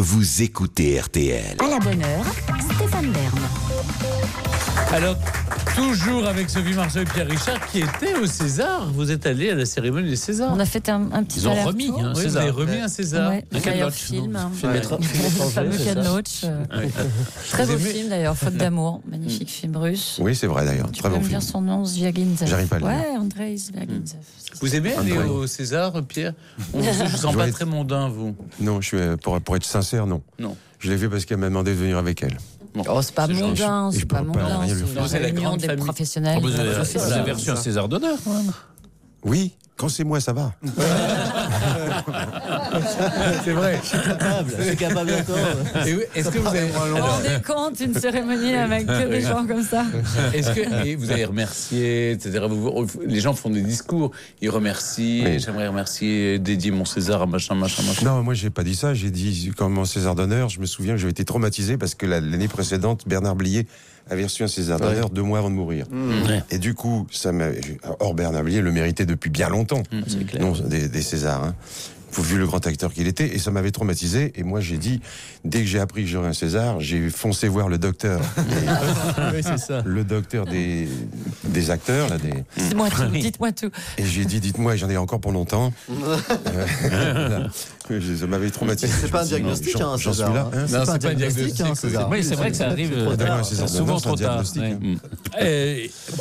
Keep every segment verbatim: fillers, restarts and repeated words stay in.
Vous écoutez R T L. À la bonne heure, Stéphane Bern. Alors, toujours avec Sophie Marceau et Pierre Richard, qui étaient au César. Vous êtes allés à la cérémonie des Césars. On a fait un, un petit Ils ont aller-retour. remis un Oui, César. Vous avez remis un César. Ouais, Un meilleur Ken Loach, film. non Film Ouais. étrange. Le fameux Ken Loach. euh, Ouais. Très Vous beau aimez- film d'ailleurs, Faute d'amour. Magnifique film russe. Oui, c'est vrai d'ailleurs. Tu Très peux bon me film. dire son nom, Zviagintsev. J'arrive pas à le dire. Ouais, Andrei Zviagintsev. Vous aimez aller André. au César, Pierre? On vous, je vous sens Je pas vais très mondain, vous. Non, je suis, euh, pour, pour être sincère, non. Non. Je l'ai vu parce qu'elle m'a demandé de venir avec elle. Bon. Oh, c'est pas C'est gentil. mondain, Et je c'est peux pas pas mondain. rien lui C'est faire. la C'est la réunion grande des famille. professionnels. vous, avez, Je fais vous ça. avez reçu un César d'honneur, quand même. Oui, quand c'est moi, ça va. C'est vrai. Je suis capable encore. Et oui, Est-ce que vous avez... Vous vous Alors, rendez compte, une cérémonie avec que des gens comme ça? Est-ce que et vous avez remercié, et cetera. Vous- vous- les gens font des discours, ils remercient. Oui. J'aimerais remercier, dédier mon César à machin, machin, machin. Non, moi, j'ai pas dit ça. J'ai dit, comme mon César d'honneur, je me souviens que j'avais été traumatisé parce que la- l'année précédente, Bernard Blier avait reçu un César d'honneur deux mois avant de mourir. Ouais. Et du coup, ça m'a. Or, Bernard Blier le méritait depuis bien longtemps. C'est clair. Non, des, des Césars. Hein. Vous vu le grand acteur qu'il était, et ça m'avait traumatisé. Et moi, j'ai dit, dès que j'ai appris que j'aurais un César, j'ai foncé voir le docteur. Oui, c'est ça. le docteur des, des acteurs, là, des... Dites-moi tout, dites-moi tout. et j'ai dit, dites-moi, j'en ai encore pour longtemps. Euh, voilà. Je- ça m'avait traumatisé. C'est pas un Je me suis dit, diagnostic, non, hein, j'en suis César, là. hein. hein. Non, c'est pas un diagnostic, hein, César. Oui, c'est vrai que ça arrive C'est trop euh, tard. c'est ça. souvent Non, c'est un trop tard. diagnostic, Ouais. hein. Mm. Euh,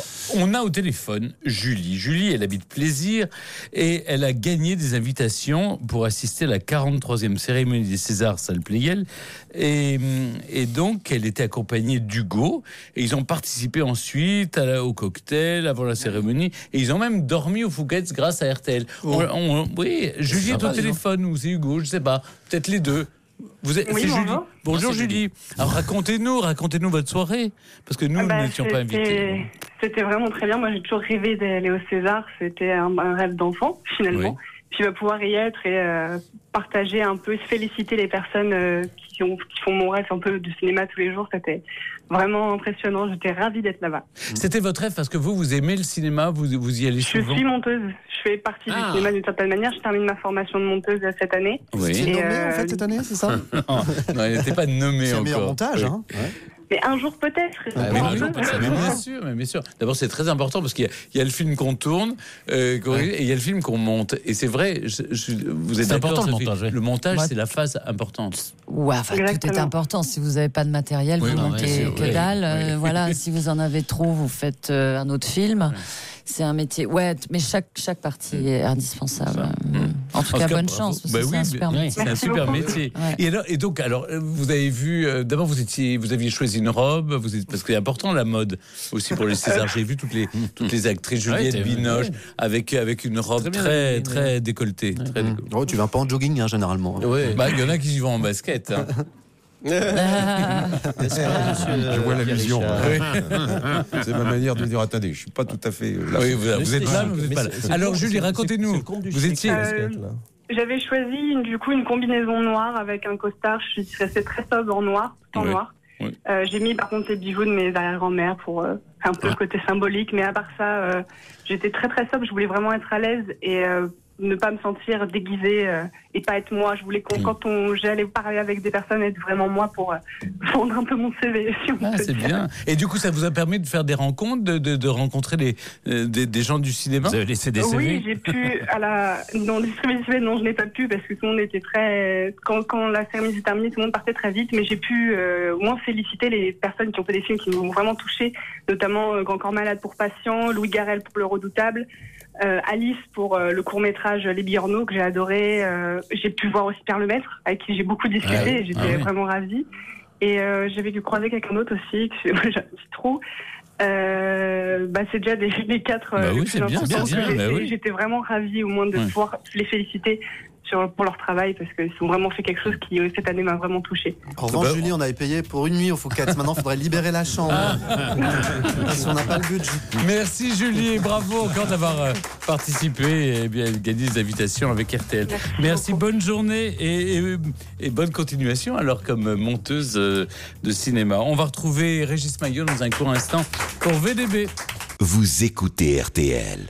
on a au téléphone Julie. Julie, elle habite Plaisir et elle a gagné des invitations pour assister à la quarante-troisième cérémonie des Césars salle Pleyel. Et, et donc, elle était accompagnée d'Hugo. Et ils ont participé ensuite à la- au cocktail avant la cérémonie. Et ils ont même dormi au Fouquet's grâce à R T L. On- on- oui, Julie est au sympa, téléphone ou c'est Hugo, je sais pas. Peut-être les deux. Vous êtes, Oui, c'est bonjour. Julie. Bonjour Non, c'est Julie. Alors racontez-nous, racontez-nous votre soirée, parce que nous, Ah bah, nous n'étions pas c'était- invités. C'était vraiment très bien. Moi, j'ai toujours rêvé d'aller au César. C'était un, un rêve d'enfant, finalement. Oui. Puis bah, pouvoir y être et euh, partager un peu, féliciter les personnes euh, qui, ont, qui font mon rêve un peu du cinéma tous les jours, c'était vraiment impressionnant. J'étais ravie d'être là-bas. C'était votre rêve parce que vous, vous aimez le cinéma, vous, vous y allez Je souvent. suis monteuse. Je fais partie Ah. du cinéma d'une certaine manière. Je termine ma formation de monteuse euh, cette année. Oui. Tu es Et, nommé euh, en fait cette année, c'est ça? Non, elle n'était pas nommée C'est le encore. meilleur montage, Oui. hein? Mais un jour peut-être. Ah, je mais, pense. un jour, peut-être. Mais bien sûr, mais bien sûr. D'abord, c'est très important parce qu'il y a, il y a le film qu'on tourne euh, qu'on- et il y a le film qu'on monte. Et c'est vrai, je, je- vous êtes C'est d'accord, important, le Sophie, montage, oui. Le montage, Ouais. c'est la phase importante. Ouais, enfin, tout est Exactement. important. Si vous n'avez pas de matériel, Oui, vous non, montez bien sûr, que oui, dalle. oui. Euh, voilà, si vous en avez trop, vous faites euh, un autre film. C'est un métier. Ouais, t- mais chaque, chaque partie est indispensable. Mm. En tout En cas, tout cas, bonne bravo. chance, parce Bah que c'est oui, un mais- super oui, métier. c'est un Merci super beaucoup. métier. Ouais. Et, alors, et donc, alors, euh, vous avez vu, euh, d'abord, vous étiez, vous aviez choisi une robe, vous êtes, parce que c'est important la mode aussi pour les Césars. J'ai vu toutes les, toutes les actrices, Juliette t'es- Binoche, avec, avec une robe Très bien très, habillée, très décolletée. Très décolletée. Oh, tu vas pas en jogging, hein, généralement. Bah, il y en a qui y vont en basket. Hein. Ah, Je vois l'allusion. C'est ma manière de dire, attendez, je suis pas tout à fait euh, là. Oui, vous, vous êtes là, mais vous êtes Mais pas là. c'est- c'est Alors, le compte- Julie, c'est- racontez-nous. c'est le compte du Vous chic, étiez. le basket, là. J'avais choisi une- du coup une combinaison noire avec un costard. Je suis restée très sobre en noir, tout en Oui, noir. oui. Euh, j'ai mis par contre les bijoux de mes arrière-grand-mères pour euh, un peu le côté symbolique. Mais à part ça, euh, j'étais très très sobre. Je voulais vraiment être à l'aise et euh, ne pas me sentir déguisée euh, et pas être moi. Je voulais qu'on, Mm. quand on, j'allais parler avec des personnes, être vraiment moi pour euh, vendre un peu mon C V. Si on Ah, peut c'est dire. bien. Et du coup, ça vous a permis de faire des rencontres, de, de, de rencontrer les, euh, des, des gens du cinéma. Vous avez laissé des C V? Oui, j'ai pu à la non distribuer des C V, non, je n'ai pas pu parce que tout le monde était très quand quand la cérémonie s'est terminée, tout le monde partait très vite, mais j'ai pu euh, au moins féliciter les personnes qui ont fait des films qui m'ont vraiment touchée, notamment euh, Grand Corps Malade pour Patient, Louis Garrel pour Le Redoutable, euh, Alice pour euh, le court-métrage Les Billorneaux que j'ai adoré, euh, j'ai pu voir aussi Pierre Lemaitre avec qui j'ai beaucoup discuté, Ah oui. et j'étais Ah oui. vraiment ravie. Et euh, j'avais dû croiser quelqu'un d'autre aussi, que j'ai j'ai un petit trou. Euh, bah c'est déjà des, les quatre Bah euh, oui, les c'est plus bien, importants c'est que bien, j'ai bah fait. oui. J'étais vraiment ravie au moins de Ouais. pouvoir les féliciter sur, pour leur travail parce qu'ils ont vraiment fait quelque chose qui euh, cette année m'a vraiment touchée. En revanche, Bah, Julie, on avait payé pour une nuit au Fouquet's. Maintenant, il faudrait libérer la chambre. Parce qu'on n'a pas le budget. Merci Julie et bravo encore d'avoir euh, participé et bien gagné des invitations avec R T L. Merci Merci, beaucoup. bonne journée et, et, et bonne continuation alors comme monteuse euh, de cinéma. On va retrouver Régis Maillot dans un court instant pour V D B. Vous écoutez R T L.